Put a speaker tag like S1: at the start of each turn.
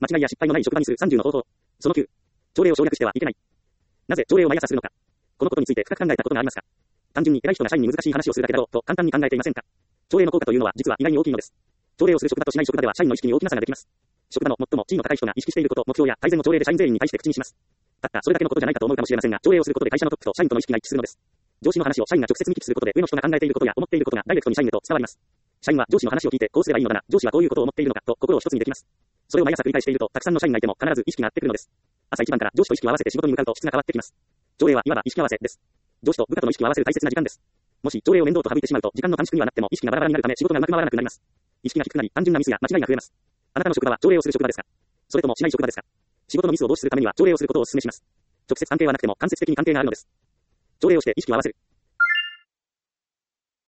S1: 間違いや失敗のない職場にする30の方法。その9。朝礼を省略してはいけない。なぜ朝礼を毎朝するのか。このことについて深く考えたことがありますか。単純に偉い人が社員に難しい話をするだけだろうと簡単に考えていませんか。朝礼の効果というのは実は意外に大きいのです。朝礼をする職場としない職場では社員の意識に大きな差ができます。職場の最も地位の高い人が意識していること、目標や改善の朝礼で社員全員に対して口にします。たったそれだけのことじゃないかと思うかもしれませんが、朝礼をすることで会社のトップと社員との意識が一致するのです。上司の話を社員が直接見聞きすることで上の人が考えていることや思っていることがダイレクトに社員へと伝わります。社員は上司の話を聞いてこうすればいいのだな、上司はこういうことを思っているのかと心を一つにできます。それを毎朝繰り返しているとたくさんの社員がいても必ず意識が合ってくるのです。朝一番から上司と意識を合わせて仕事に向かうと質が変わってきます。朝礼はいわば意識合わせです。上司と部下との意識を合わせる大切な時間です。もし朝礼を面倒と省いてしまうと時間の短縮にはなっても意識がバラバラになるため仕事がうまく回らなくなります。意識が低くなり単純なミスや間違いが増えます。あなたの職場は朝礼をする職場ですか。それともしない職場ですか。仕事のミスを防止するためには朝礼をすることをお勧めします。直接関係はなくても間接的に関係があるのです。朝礼をして意識を合わせる。